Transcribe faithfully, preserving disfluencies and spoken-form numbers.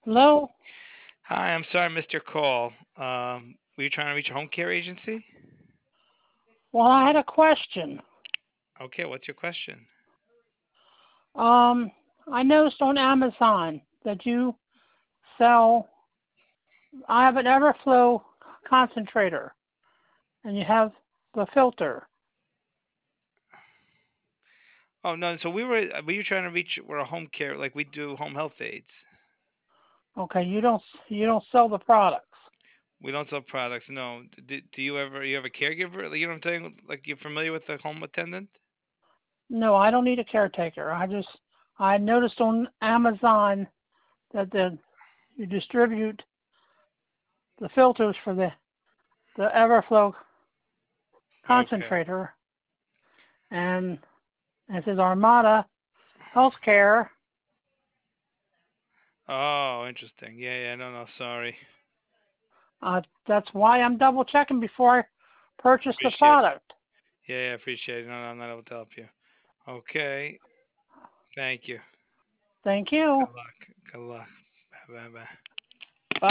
Hello? Hi, I'm sorry I missed your call. Um, were you trying to reach a home care agency? Well, I had a question. Okay, what's your question? Um, I noticed on Amazon that you sell, I have an Everflow concentrator, and you have the filter. Oh no, so we were were you trying to reach? We're a home care, like we do home health aides. Okay, you don't you don't sell the products. We don't sell products. No. Do, do you ever you have a caregiver? Like, you know what I'm saying? Like, you're familiar with the home attendant? No, I don't need a caretaker. I just I noticed on Amazon that the you distribute the filters for the the Everflow Okay. concentrator, and it says Armada Healthcare. Oh, interesting. Yeah, yeah. No, no. Sorry. Uh, that's why I'm double checking before I purchase the Appreciate it. product. Yeah, yeah. Appreciate it. No, no, I'm not able to help you. Okay. Thank you. Thank you. Good luck. Good luck. Bye, bye, bye.